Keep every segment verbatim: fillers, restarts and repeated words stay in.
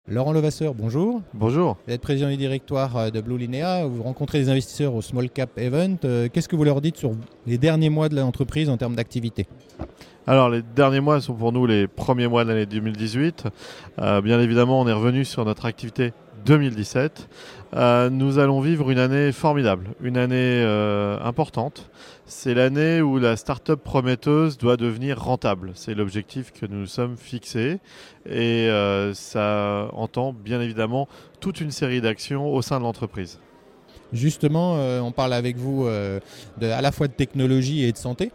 Laurent Levasseur, bonjour. Bonjour. Vous êtes président du directoire de Blue Linea. Vous rencontrez des investisseurs au Small Cap Event. Qu'est-ce que vous leur dites sur les derniers mois de l'entreprise en termes d'activité ? Alors, les derniers mois sont pour nous les premiers mois de l'année deux mille dix-huit. Euh, bien évidemment, on est revenu sur notre activité deux mille dix-sept. Euh, nous allons vivre une année formidable, une année euh, importante. C'est l'année où la start-up prometteuse doit devenir rentable. C'est l'objectif que nous nous sommes fixés et euh, ça entend bien évidemment toute une série d'actions au sein de l'entreprise. Justement, euh, on parle avec vous euh, de, à la fois de technologie et de santé.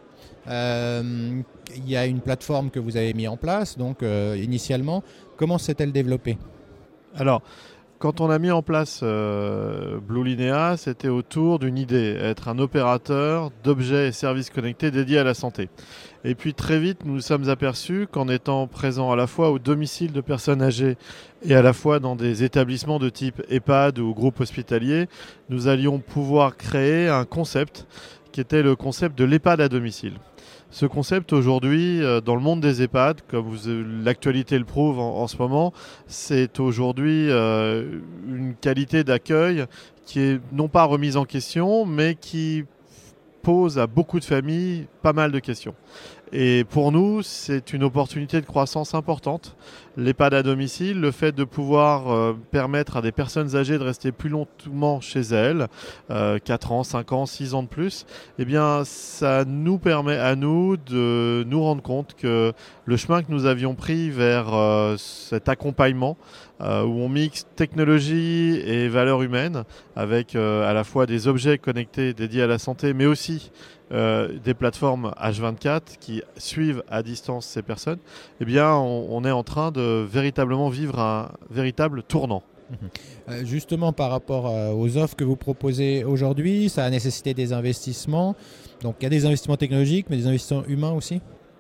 Euh, il y a une plateforme que vous avez mise en place, donc euh, initialement, comment s'est-elle développée ? Alors, quand on a mis en place euh, Blue Linea, c'était autour d'une idée, être un opérateur d'objets et services connectés dédiés à la santé. Et puis très vite, nous nous sommes aperçus qu'en étant présents à la fois au domicile de personnes âgées et à la fois dans des établissements de type EHPAD ou groupe hospitalier, nous allions pouvoir créer un concept qui était le concept de l'EHPAD à domicile. Ce concept aujourd'hui, dans le monde des EHPAD, comme vous, l'actualité le prouve en, en ce moment, c'est aujourd'hui euh, une qualité d'accueil qui est non pas remise en question, mais qui pose à beaucoup de familles pas mal de questions. Et pour nous, c'est une opportunité de croissance importante. L'EHPAD à domicile, le fait de pouvoir euh, permettre à des personnes âgées de rester plus longtemps chez elles, euh, quatre ans, cinq ans, six ans de plus, eh bien, ça nous permet à nous de nous rendre compte que le chemin que nous avions pris vers euh, cet accompagnement, euh, où on mixe technologie et valeurs humaines, avec euh, à la fois des objets connectés dédiés à la santé, mais aussi Euh, des plateformes H vingt-quatre qui suivent à distance ces personnes, eh bien, on, on est en train de véritablement vivre un véritable tournant. Mmh. Euh, justement, par rapport euh, aux offres que vous proposez aujourd'hui, ça a nécessité des investissements. Donc, il y a des investissements technologiques, mais des investissements humains aussi ?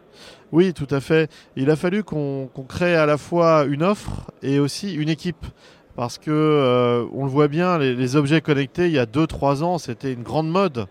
Oui, tout à fait. Il a fallu qu'on, qu'on crée à la fois une offre et aussi une équipe. Parce que euh, on le voit bien, les, les objets connectés, il y a deux trois ans, c'était une grande mode.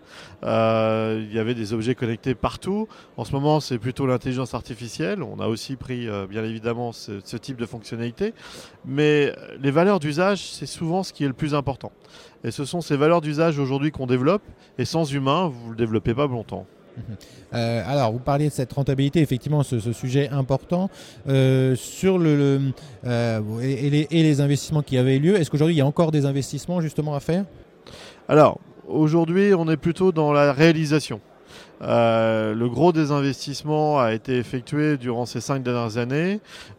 Euh, il y avait des objets connectés partout. En ce moment, c'est plutôt l'intelligence artificielle. On a aussi pris, euh, bien évidemment, ce, ce type de fonctionnalité. Mais les valeurs d'usage, c'est souvent ce qui est le plus important. Et ce sont ces valeurs d'usage aujourd'hui qu'on développe. Et sans humain, vous ne le développez pas longtemps. Euh, alors, vous parliez de cette rentabilité, effectivement, ce, ce sujet important. Euh, sur le, le euh, et, et, les, et les investissements qui avaient eu lieu, est-ce qu'aujourd'hui, il y a encore des investissements justement à faire ? Alors, aujourd'hui, on est plutôt dans la réalisation. Euh, le gros des investissements a été effectué durant ces cinq dernières années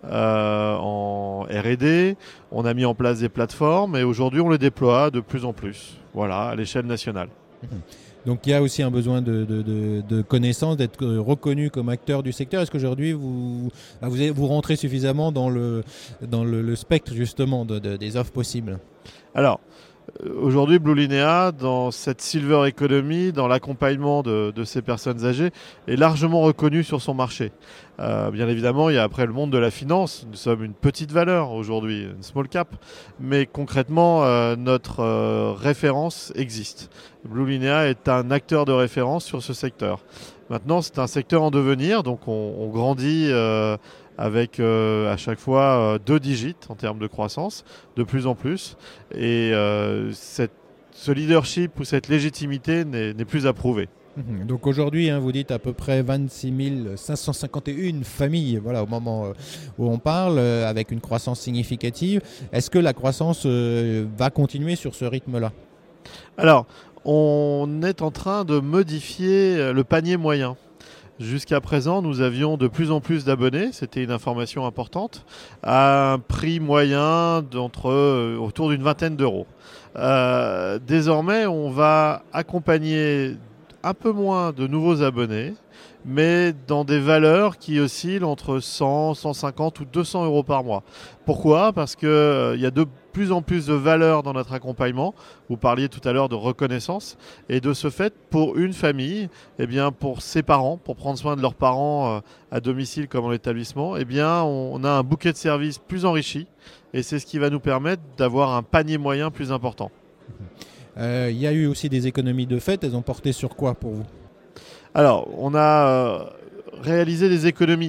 euh, en R et D. On a mis en place des plateformes et aujourd'hui, on les déploie de plus en plus, voilà, à l'échelle nationale. Mmh. Donc il y a aussi un besoin de, de, de, de connaissances, d'être reconnu comme acteur du secteur. Est-ce qu'aujourd'hui vous, vous, vous rentrez suffisamment dans le, dans le, le spectre justement de, de, des offres possibles ? Alors, aujourd'hui, Blue Linea, dans cette silver economy, dans l'accompagnement de, de ces personnes âgées, est largement reconnu sur son marché. Euh, bien évidemment, il y a après le monde de la finance. Nous sommes une petite valeur aujourd'hui, une small cap, mais concrètement, euh, notre euh, référence existe. Blue Linea est un acteur de référence sur ce secteur. Maintenant, c'est un secteur en devenir, donc on, on grandit euh, avec euh, à chaque fois euh, deux digits en termes de croissance, de plus en plus. Et euh, cette, ce leadership ou cette légitimité n'est, n'est plus à prouver. Mmh. Donc aujourd'hui, hein, vous dites à peu près vingt-six mille cinq cent cinquante et une familles, voilà, au moment euh, où on parle, euh, avec une croissance significative. Est-ce que la croissance euh, va continuer sur ce rythme-là ? Alors, on est en train de modifier le panier moyen. Jusqu'à présent, nous avions de plus en plus d'abonnés, c'était une information importante, à un prix moyen d'entre euh, autour d'une vingtaine d'euros. Euh, désormais, on va accompagner un peu moins de nouveaux abonnés, mais dans des valeurs qui oscillent entre cent, cent cinquante ou deux cents euros par mois. Pourquoi ? Parce qu'il euh, y a de plus en plus de valeur dans notre accompagnement. Vous parliez tout à l'heure de reconnaissance. Et de ce fait, pour une famille, eh bien, pour ses parents, pour prendre soin de leurs parents euh, à domicile comme en établissement, eh bien, on, on a un bouquet de services plus enrichi. Et c'est ce qui va nous permettre d'avoir un panier moyen plus important. Il euh, y a eu aussi des économies de fait. Elles ont porté sur quoi pour vous ? Alors, on a euh, réalisé des économies.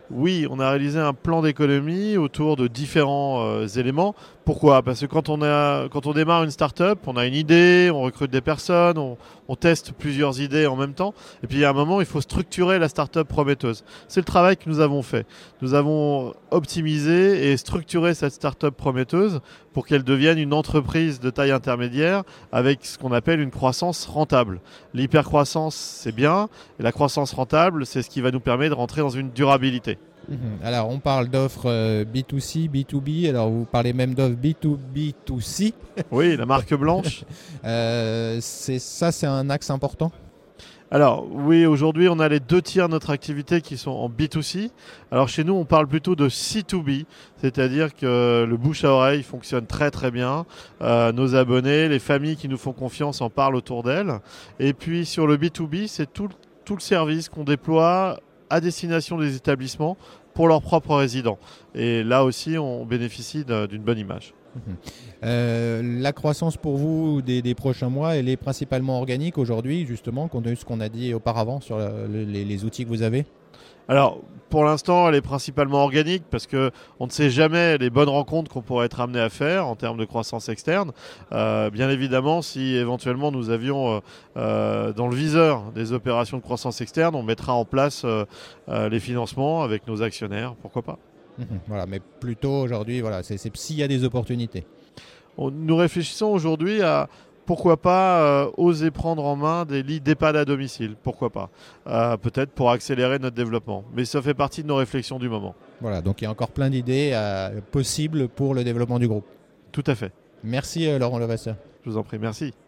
Oui, on a réalisé un plan d'économie autour de différents euh, éléments. Pourquoi ? Parce que quand on, a, quand on démarre une start-up, on a une idée, on recrute des personnes, on, on teste plusieurs idées en même temps. Et puis il y a un moment, il faut structurer la start-up prometteuse. C'est le travail que nous avons fait. Nous avons optimisé et structuré cette start-up prometteuse pour qu'elle devienne une entreprise de taille intermédiaire avec ce qu'on appelle une croissance rentable. L'hypercroissance, c'est bien, et la croissance rentable, c'est ce qui va nous permettre de rentrer dans une durabilité. Alors, on parle d'offres euh, B deux C, B deux B. Alors, vous parlez même d'offres B deux B deux C. Oui, la marque blanche. euh, c'est, ça, c'est un axe important. Alors, oui, aujourd'hui, on a les deux tiers de notre activité qui sont en B deux C. Alors, chez nous, on parle plutôt de C deux B, c'est-à-dire que le bouche à oreille fonctionne très, très bien. Euh, nos abonnés, les familles qui nous font confiance en parlent autour d'elles. Et puis, sur le B deux B, c'est tout, tout le service qu'on déploie à destination des établissements pour leurs propres résidents. Et là aussi, on bénéficie d'une bonne image. Mmh. Euh, la croissance pour vous des, des prochains mois, elle est principalement organique aujourd'hui, justement, compte tenu de ce qu'on a dit auparavant sur la, les, les outils que vous avez ? Alors, pour l'instant, elle est principalement organique parce qu'on ne sait jamais les bonnes rencontres qu'on pourrait être amené à faire en termes de croissance externe. Euh, bien évidemment, si éventuellement nous avions euh, euh, dans le viseur des opérations de croissance externe, on mettra en place euh, euh, les financements avec nos actionnaires, pourquoi pas. Mmh, voilà, mais plutôt aujourd'hui, voilà, c'est, c'est s'il y a des opportunités. On, nous réfléchissons aujourd'hui à pourquoi pas euh, oser prendre en main des lits d'EHPAD à domicile, pourquoi pas, euh, peut-être pour accélérer notre développement. Mais ça fait partie de nos réflexions du moment. Voilà, donc il y a encore plein d'idées euh, possibles pour le développement du groupe. Tout à fait. Merci euh, Laurent Levasseur. Je vous en prie, merci.